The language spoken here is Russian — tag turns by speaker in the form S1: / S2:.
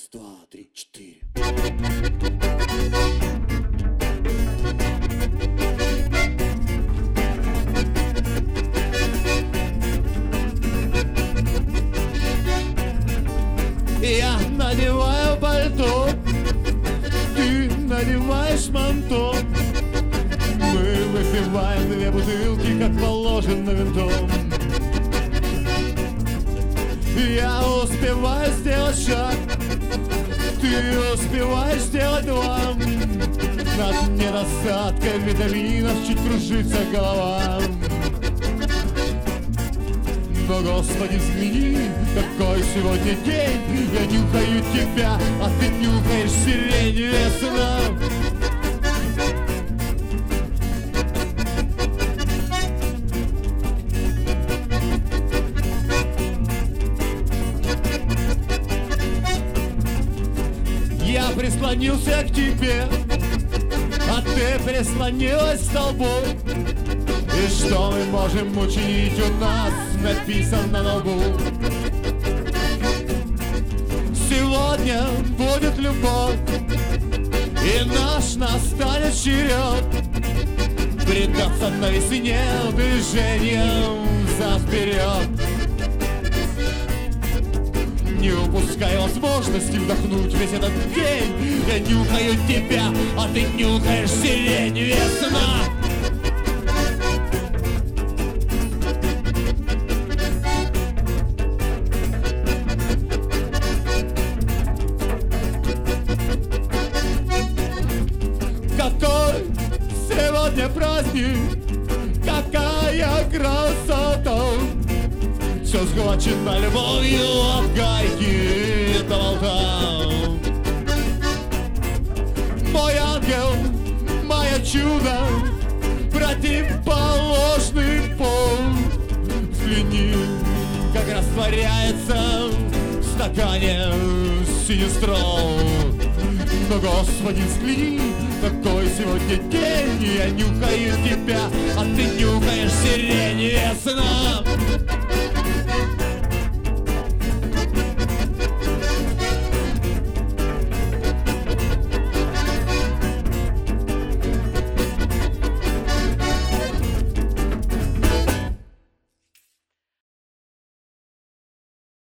S1: Раз, два, три, четыре. Я надеваю пальто, ты надеваешь манто. Мы выпиваем 2 бутылки, как положено винтом. Я успеваю сделать шаг, ты успеваешь сделать 2. Над недостатком витаминов чуть кружится голова. Но, Господи, взгляни, какой сегодня день. Я нюхаю тебя, а ты нюхаешь сирень весна. Я прислонился к тебе, а ты прислонилась столбом. И что мы можем учинить, у нас написано на лбу. Сегодня будет любовь, и наш настанет черед предаться на весне движением взад-вперед. Не упускай возможности вдохнуть весь этот день. Я нюхаю тебя, а ты нюхаешь сирень весна. Какой сегодня праздник, какая красота. Все схвачено любовью от гайки до болта. Мой ангел, мое чудо, противоположный пол. Взгляни, как растворяется в стакане синестрол. Но, Господи, взгляни, какой сегодня день. Я нюхаю тебя, а ты нюхаешь сирень весна.